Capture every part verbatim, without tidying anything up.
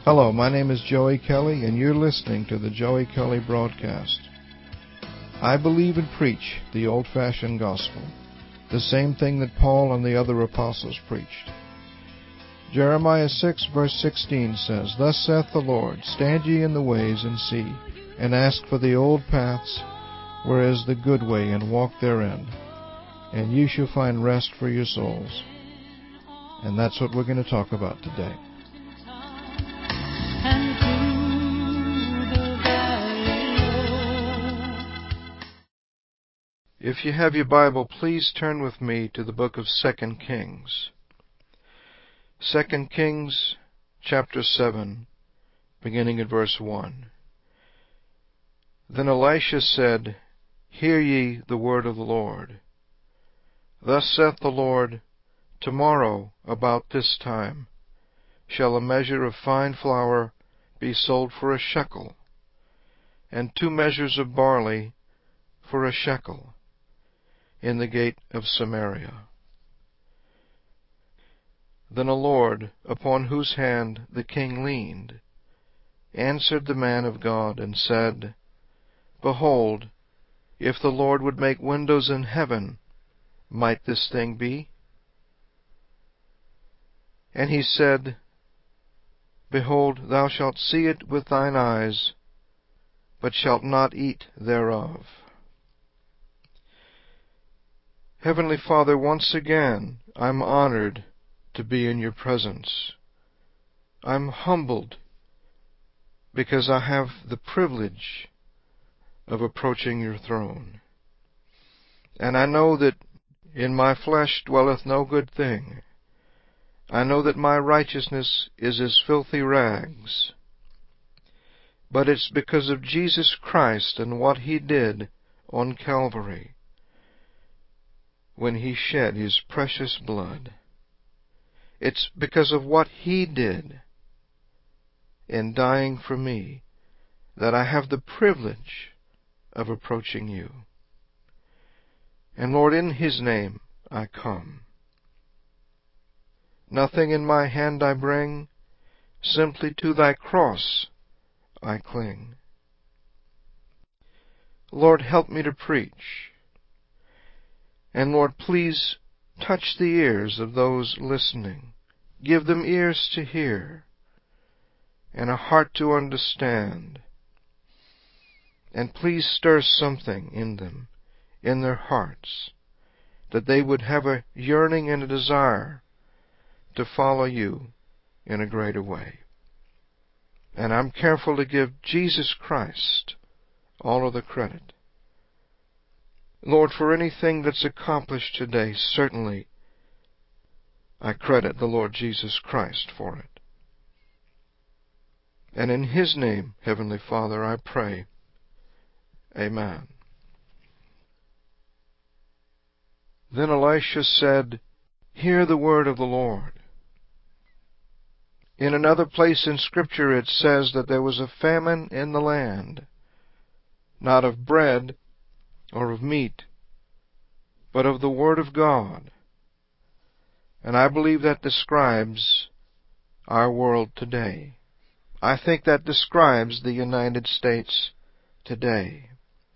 Hello, my name is Joey Kelly, and you're listening to the Joey Kelly Broadcast. I believe and preach the old-fashioned gospel, the same thing that Paul and the other apostles preached. Jeremiah six, verse sixteen says, Thus saith the Lord, Stand ye in the ways, and see, and ask for the old paths, where is the good way, and walk therein, and ye shall find rest for your souls. And that's what we're going to talk about today. If you have your Bible, please turn with me to the book of Second Kings. Second Kings, chapter seven, beginning at verse one. Then Elisha said, Hear ye the word of the Lord. Thus saith the Lord, Tomorrow, about this time, shall a measure of fine flour be sold for a shekel, and two measures of barley for a shekel, in the gate of Samaria. Then a Lord, upon whose hand the king leaned, answered the man of God, and said, Behold, if the Lord would make windows in heaven, might this thing be? And he said, Behold, thou shalt see it with thine eyes, but shalt not eat thereof. Heavenly Father, once again I'm honored to be in your presence. I'm humbled because I have the privilege of approaching your throne. And I know that in my flesh dwelleth no good thing. I know that my righteousness is as filthy rags. But it's because of Jesus Christ and what He did on Calvary when He shed His precious blood. It's because of what He did in dying for me that I have the privilege of approaching you. And Lord, in His name I come. Nothing in my hand I bring, simply to thy cross I cling. Lord, help me to preach. And Lord, please touch the ears of those listening. Give them ears to hear and a heart to understand. And please stir something in them, in their hearts, that they would have a yearning and a desire to follow you in a greater way. And I'm careful to give Jesus Christ all of the credit. Lord, for anything that's accomplished today, certainly I credit the Lord Jesus Christ for it. And in His name, Heavenly Father, I pray. Amen. Then Elisha said, Hear the word of the Lord. In another place in Scripture it says that there was a famine in the land, not of bread or of meat, but of the Word of God. And I believe that describes our world today. I think that describes the United States today.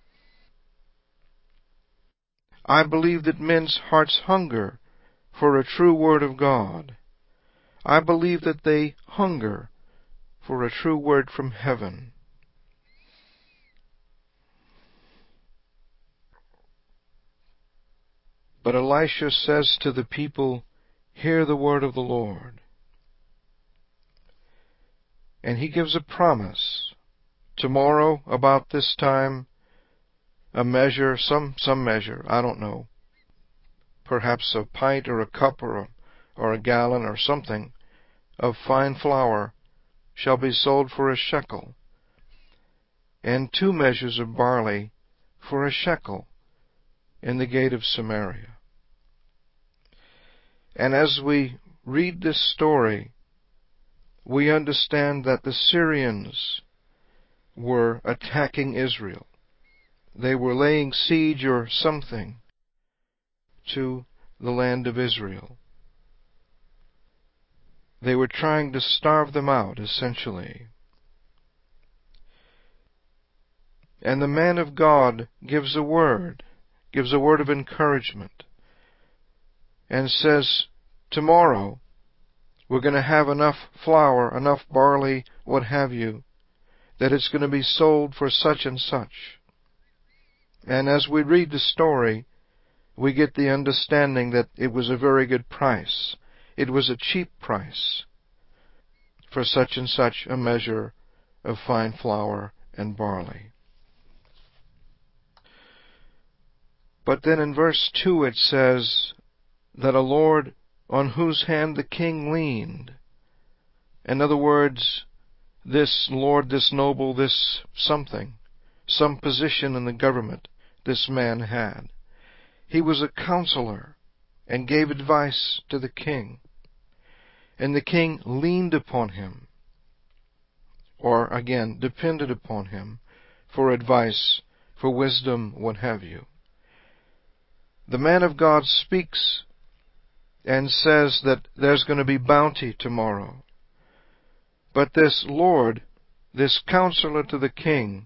I believe that men's hearts hunger for a true Word of God. I believe that they hunger for a true word from heaven. But Elisha says to the people, Hear the word of the Lord. And he gives a promise. Tomorrow, about this time, a measure, some some measure, I don't know, perhaps a pint or a cup or a, or a gallon or something, of fine flour shall be sold for a shekel, and two measures of barley for a shekel in the gate of Samaria. And as we read this story, we understand that the Syrians were attacking Israel. They were laying siege or something to the land of Israel. They were trying to starve them out, essentially. And the man of God gives a word, gives a word of encouragement, and says, tomorrow we're going to have enough flour, enough barley, what have you, that it's going to be sold for such and such. And as we read the story, we get the understanding that it was a very good price. It was a cheap price for such and such a measure of fine flour and barley. But then in verse two it says that a lord on whose hand the king leaned. In other words, this lord, this noble, this something, some position in the government this man had. He was a counselor and gave advice to the king. And the king leaned upon him, or again, depended upon him for advice, for wisdom, what have you. The man of God speaks and says that there's going to be bounty tomorrow. But this Lord, this counselor to the king,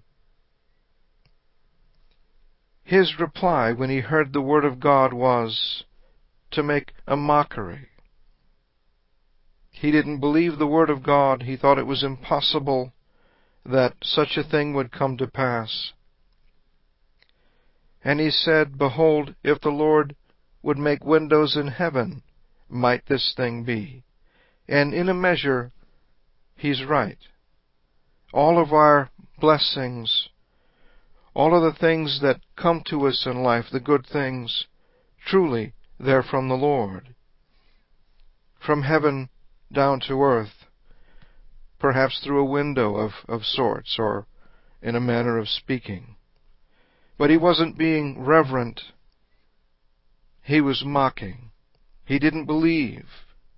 his reply when he heard the word of God was to make a mockery. He didn't believe the word of God. He thought it was impossible that such a thing would come to pass. And he said, behold, if the Lord would make windows in heaven, might this thing be? And in a measure, he's right. All of our blessings, all of the things that come to us in life, the good things, truly, they're from the Lord. From heaven down to earth, perhaps through a window of, of sorts, or in a manner of speaking. But he wasn't being reverent. He was mocking. He didn't believe.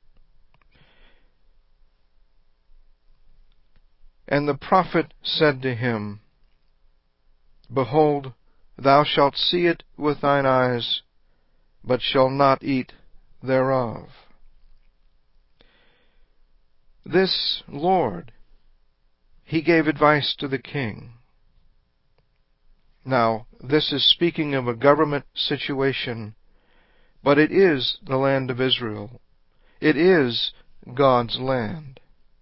And the prophet said to him, behold, thou shalt see it with thine eyes, but shalt not eat thereof. This Lord, he gave advice to the king. Now, this is speaking of a government situation, but it is the land of Israel. It is God's land.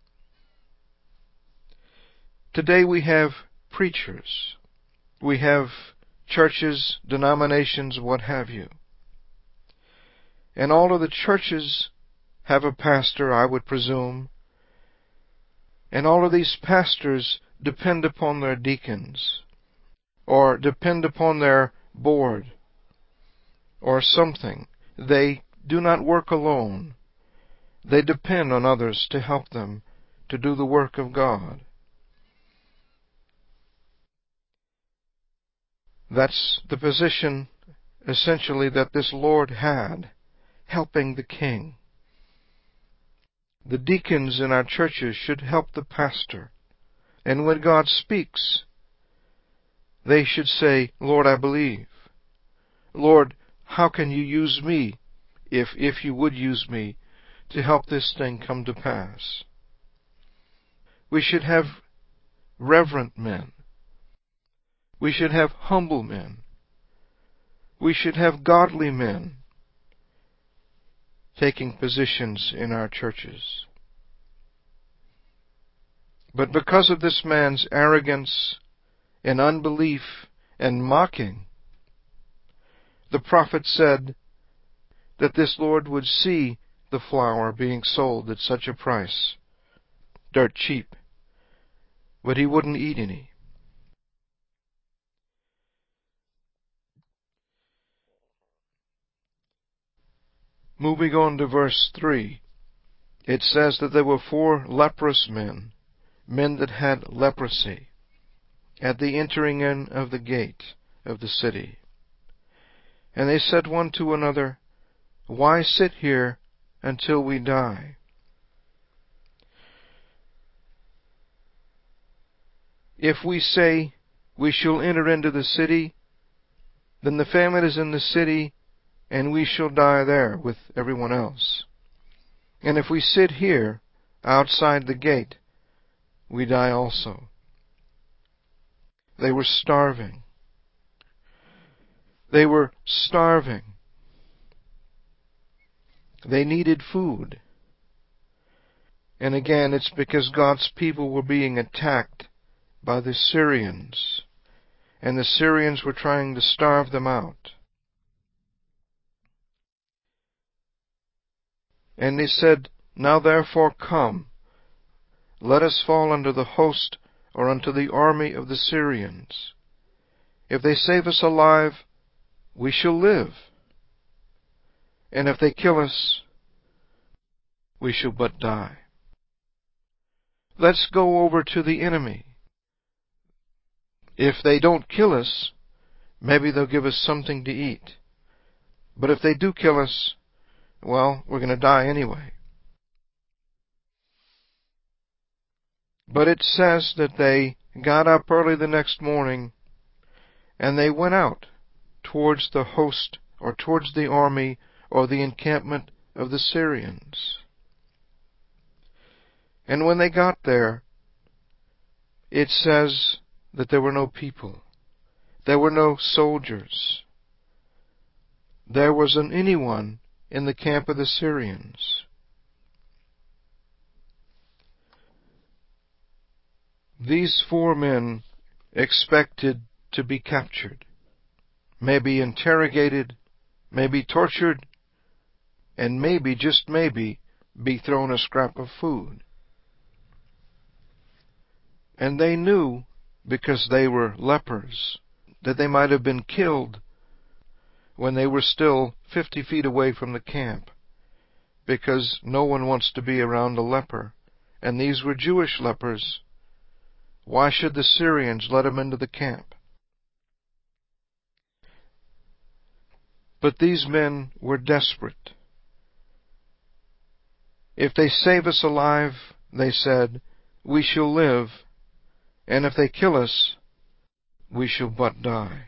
Today we have preachers. We have churches, denominations, what have you. And all of the churches have a pastor, I would presume. And all of these pastors depend upon their deacons, or depend upon their board, or something. They do not work alone. They depend on others to help them to do the work of God. That's the position, essentially, that this Lord had, helping the king. The deacons in our churches should help the pastor. And when God speaks, they should say, Lord, I believe. Lord, how can you use me, if, if you would use me, to help this thing come to pass? We should have reverent men. We should have humble men. We should have godly men taking positions in our churches. But because of this man's arrogance and unbelief and mocking, the prophet said that this Lord would see the flour being sold at such a price, dirt cheap, but he wouldn't eat any. Moving on to verse three, it says that there were four leprous men, men that had leprosy, at the entering in of the gate of the city. And they said one to another, why sit here until we die? If we say we shall enter into the city, then the famine is in the city, and we shall die there with everyone else. And if we sit here, outside the gate, we die also. They were starving. They were starving. They needed food. And again, it's because God's people were being attacked by the Syrians, and the Syrians were trying to starve them out. And they said, "Now therefore come, let us fall under the host or unto the army of the Syrians. If they save us alive, we shall live. And if they kill us, we shall but die. Let's go over to the enemy. If they don't kill us, maybe they'll give us something to eat. But if they do kill us, well, we're going to die anyway." But it says that they got up early the next morning, and they went out towards the host, or towards the army, or the encampment of the Syrians. And when they got there, it says that there were no people. There were no soldiers. There wasn't anyone in the camp of the Syrians. These four men expected to be captured, maybe interrogated, maybe tortured, and maybe, just maybe, be thrown a scrap of food. And they knew, because they were lepers, that they might have been killed when they were still fifty feet away from the camp, because no one wants to be around a leper. And these were Jewish lepers. Why should the Syrians let them into the camp? But these men were desperate. If they save us alive, they said, we shall live, and if they kill us, we shall but die.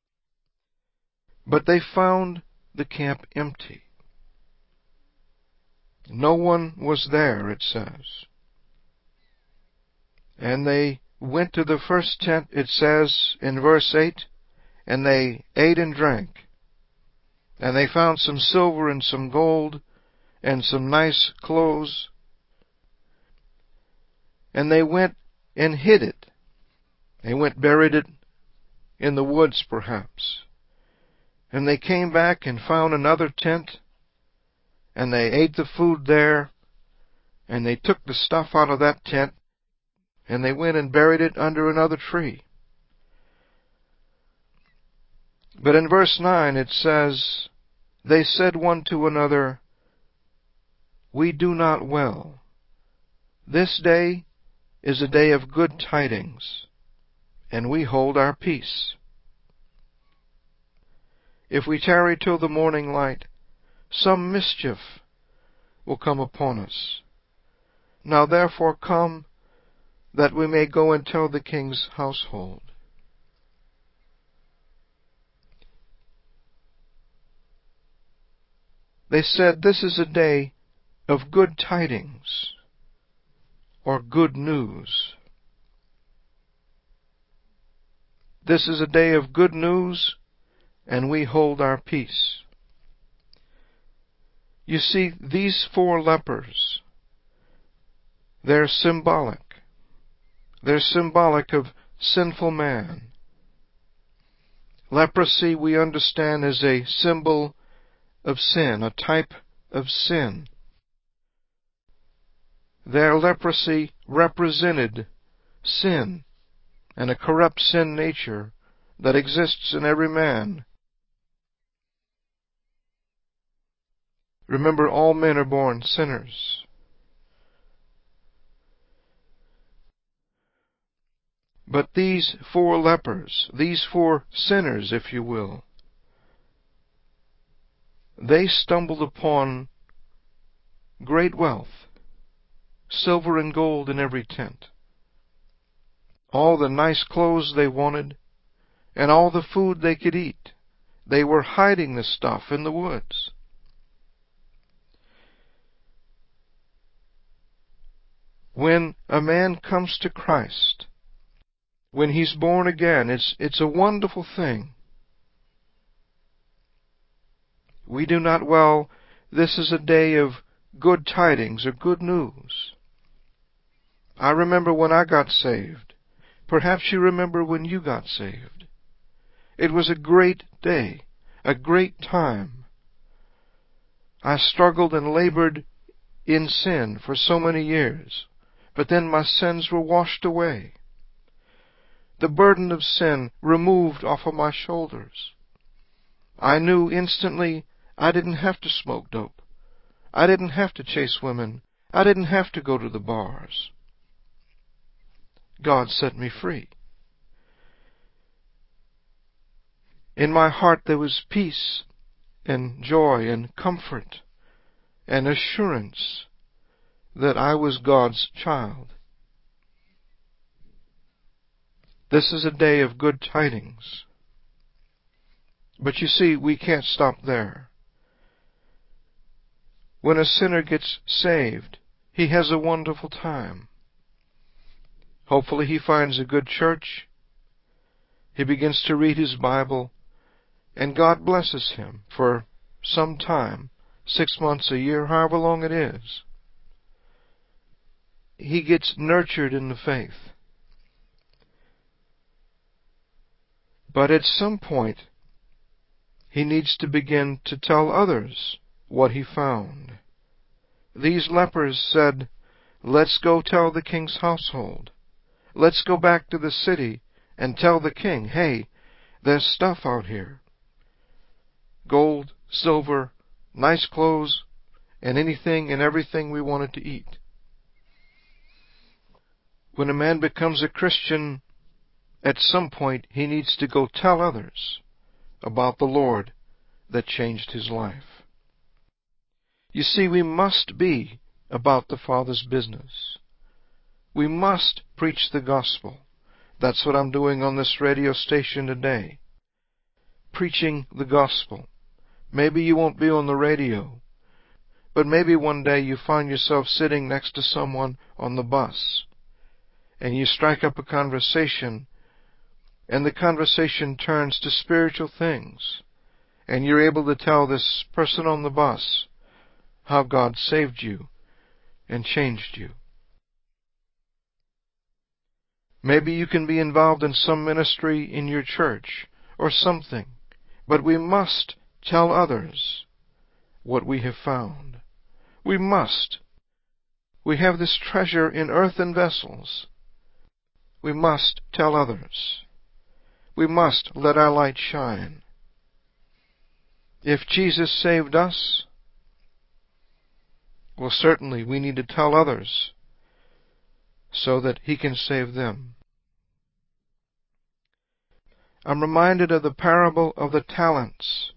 But they found the camp empty. No one was there, it says. And they went to the first tent, it says in verse eight, and they ate and drank. And they found some silver and some gold and some nice clothes. And they went and hid it. They went buried it in the woods, perhaps. And they came back and found another tent, and they ate the food there, and they took the stuff out of that tent, and they went and buried it under another tree. But in verse nine it says, they said one to another, we do not well. This day is a day of good tidings, and we hold our peace. If we tarry till the morning light, some mischief will come upon us. Now therefore come, that we may go and tell the king's household. They said, this is a day of good tidings, or good news. This is a day of good news, and we hold our peace. You see, these four lepers, they're symbolic. They're symbolic of sinful man. Leprosy, we understand, is a symbol of sin, a type of sin. Their leprosy represented sin, and a corrupt sin nature that exists in every man. Remember, all men are born sinners. But these four lepers, these four sinners, if you will, they stumbled upon great wealth, silver and gold in every tent, all the nice clothes they wanted, and all the food they could eat. They were hiding the stuff in the woods. When a man comes to Christ, when he's born again, it's, it's a wonderful thing. We do not, well, this is a day of good tidings or good news. I remember when I got saved. Perhaps you remember when you got saved. It was a great day, a great time. I struggled and labored in sin for so many years, but then my sins were washed away. The burden of sin removed off of my shoulders. I knew instantly I didn't have to smoke dope. I didn't have to chase women. I didn't have to go to the bars. God set me free. In my heart there was peace and joy and comfort and assurance that I was God's child. This is a day of good tidings. But you see, we can't stop there. When a sinner gets saved, he has a wonderful time. Hopefully he finds a good church. He begins to read his Bible, and God blesses him for some time, six months, a year, however long it is. He gets nurtured in the faith. But at some point, he needs to begin to tell others what he found. These lepers said, "Let's go tell the king's household. Let's go back to the city and tell the king, hey, there's stuff out here. Gold, silver, nice clothes, and anything and everything we wanted to eat." When a man becomes a Christian, at some point he needs to go tell others about the Lord that changed his life. You see, we must be about the Father's business. We must preach the gospel. That's what I'm doing on this radio station today. Preaching the gospel. Maybe you won't be on the radio, but maybe one day you find yourself sitting next to someone on the bus, and you strike up a conversation, and the conversation turns to spiritual things, and you're able to tell this person on the bus how God saved you and changed you. Maybe you can be involved in some ministry in your church or something, but we must tell others what we have found. We must. We have this treasure in earthen vessels. We must tell others. We must let our light shine. If Jesus saved us, well, certainly we need to tell others so that He can save them. I'm reminded of the parable of the talents.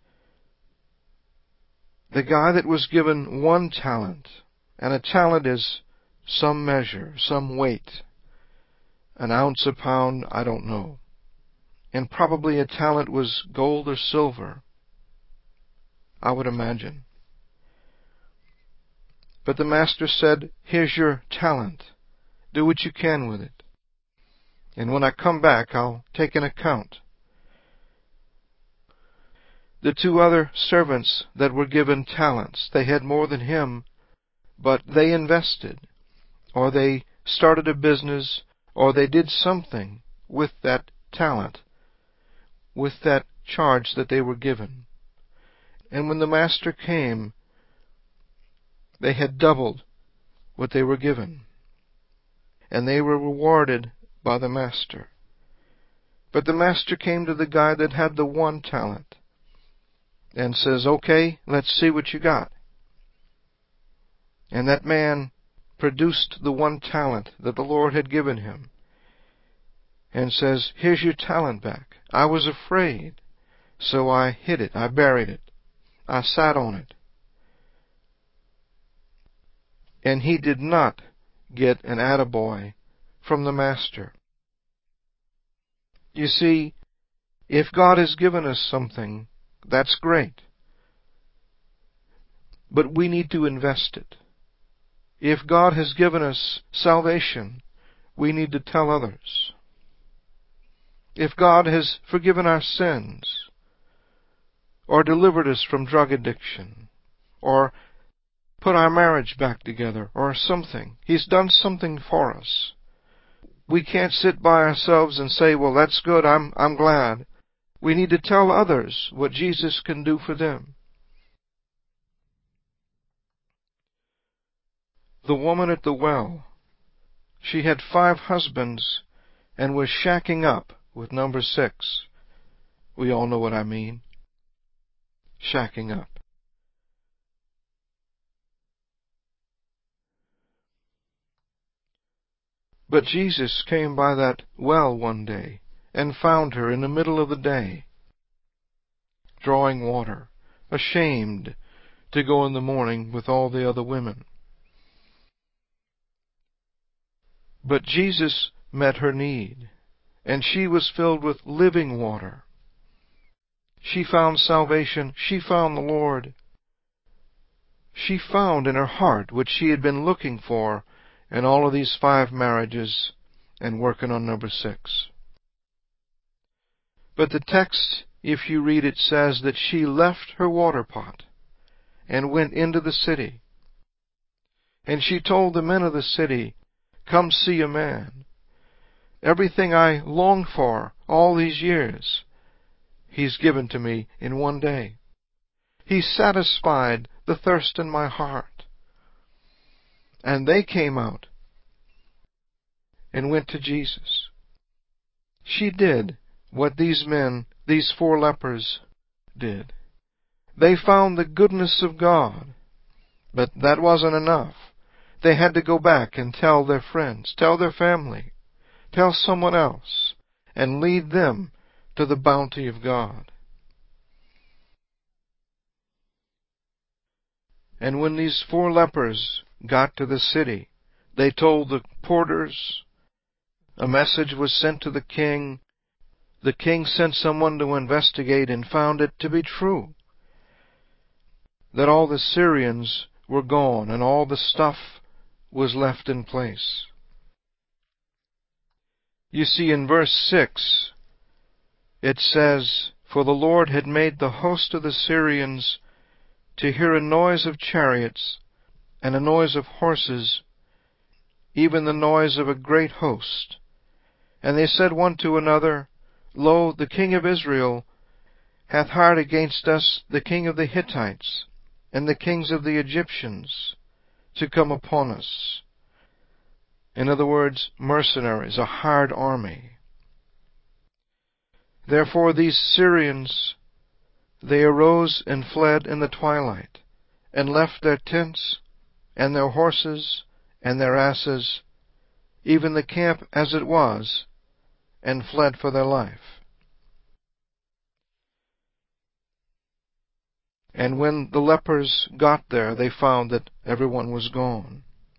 The guy that was given one talent, and a talent is some measure, some weight, an ounce, a pound, I don't know. And probably a talent was gold or silver, I would imagine. But the master said, "Here's your talent. Do what you can with it. And when I come back, I'll take an account." The two other servants that were given talents, they had more than him, but they invested, or they started a business, or they did something with that talent, with that charge that they were given. And when the master came, they had doubled what they were given, and they were rewarded by the master. But the master came to the guy that had the one talent and says, "Okay, let's see what you got." And that man produced the one talent that the Lord had given him and says, "Here's your talent back. I was afraid, so I hid it. I buried it. I sat on it." And he did not get an attaboy from the master. You see, if God has given us something, that's great. But we need to invest it. If God has given us salvation, we need to tell others. If God has forgiven our sins, or delivered us from drug addiction, or put our marriage back together, or something, He's done something for us. We can't sit by ourselves and say, well, that's good, I'm, I'm glad. We need to tell others what Jesus can do for them. The woman at the well, she had five husbands and was shacking up with number six. We all know what I mean. Shacking up. But Jesus came by that well one day and found her in the middle of the day, drawing water, ashamed to go in the morning with all the other women. But Jesus met her need, and she was filled with living water. She found salvation. She found the Lord. She found in her heart what she had been looking for in all of these five marriages and working on number six. But the text, if you read it, says that she left her water pot and went into the city. And she told the men of the city, come see a man. Everything I longed for all these years, He's given to me in one day. He satisfied the thirst in my heart. And they came out and went to Jesus. She did what these men, these four lepers, did. They found the goodness of God, but that wasn't enough. They had to go back and tell their friends, tell their family, tell someone else, and lead them to the bounty of God. And when these four lepers got to the city, they told the porters. A message was sent to the king. The king sent someone to investigate and found it to be true, that all the Syrians were gone and all the stuff was left in place. You see, in verse six, it says, for the Lord had made the host of the Syrians to hear a noise of chariots and a noise of horses, even the noise of a great host. And they said one to another, lo, the king of Israel hath hired against us the king of the Hittites and the kings of the Egyptians to come upon us. In other words, mercenaries, a hired army. Therefore these Syrians, they arose and fled in the twilight, and left their tents, and their horses, and their asses, even the camp as it was, and fled for their life. And when the lepers got there, they found that everyone was gone.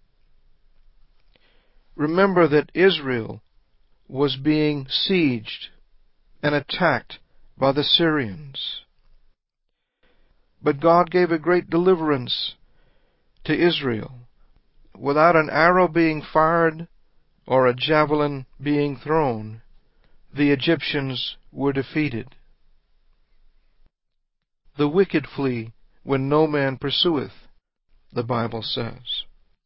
Remember that Israel was being sieged and attacked by the Syrians. But God gave a great deliverance to Israel. Without an arrow being fired or a javelin being thrown, the Egyptians were defeated. The wicked flee when no man pursueth, the Bible says.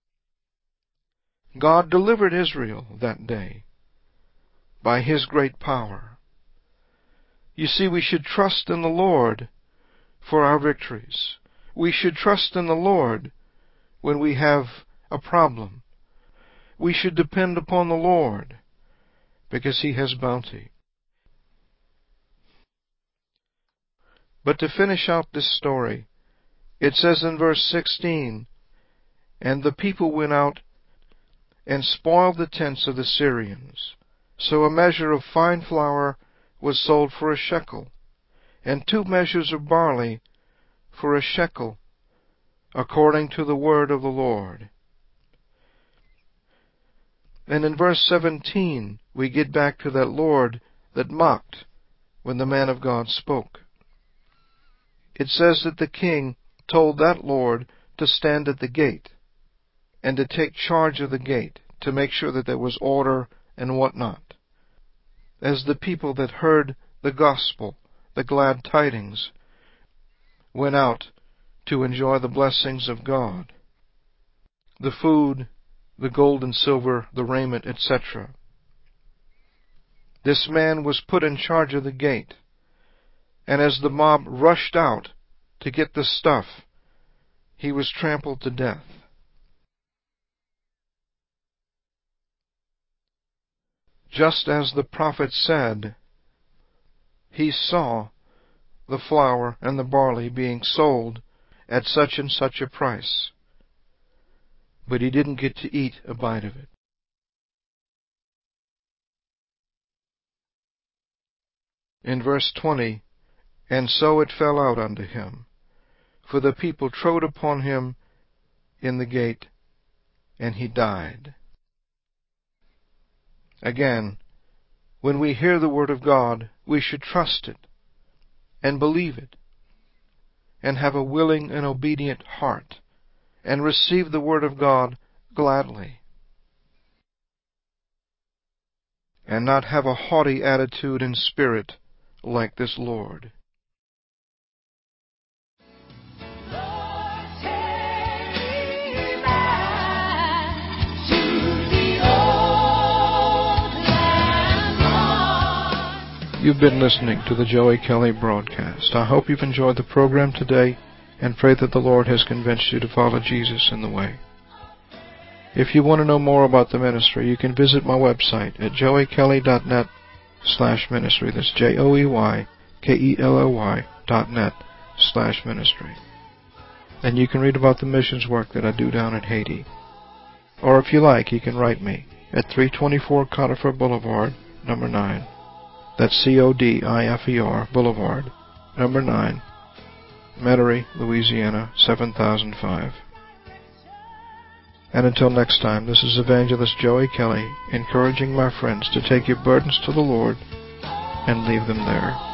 God delivered Israel that day by His great power. You see, we should trust in the Lord for our victories. We should trust in the Lord when we have a problem. We should depend upon the Lord because He has bounty. But to finish out this story, it says in verse sixteen, and the people went out and spoiled the tents of the Syrians. So a measure of fine flour was sold for a shekel, and two measures of barley for a shekel, according to the word of the Lord. And in verse seventeen, we get back to that Lord that mocked when the man of God spoke. It says that the king told that Lord to stand at the gate and to take charge of the gate, to make sure that there was order and whatnot. As the people that heard the gospel, the glad tidings, went out to enjoy the blessings of God, the food, the gold and silver, the raiment, et cetera. This man was put in charge of the gate, and as the mob rushed out to get the stuff, he was trampled to death. Just as the prophet said, he saw the flour and the barley being sold at such and such a price, but he didn't get to eat a bite of it. In verse twenty, and so it fell out unto him, for the people trode upon him in the gate, and he died. Again, when we hear the word of God, we should trust it and believe it, and have a willing and obedient heart, and receive the word of God gladly, and not have a haughty attitude and spirit like this Lord. You've been listening to the Joey Kelly broadcast. I hope you've enjoyed the program today and pray that the Lord has convinced you to follow Jesus in the way. If you want to know more about the ministry, you can visit my website at joey kelly dot net slash ministry. That's J O E Y K E L L Y dot net slash ministry. And you can read about the missions work that I do down in Haiti. Or if you like, you can write me at three twenty-four Codifer Boulevard, number nine. That's C O D I F E R Boulevard, number nine, Metairie, Louisiana, seven thousand five. And until next time, this is Evangelist Joey Kelly, encouraging my friends to take your burdens to the Lord and leave them there.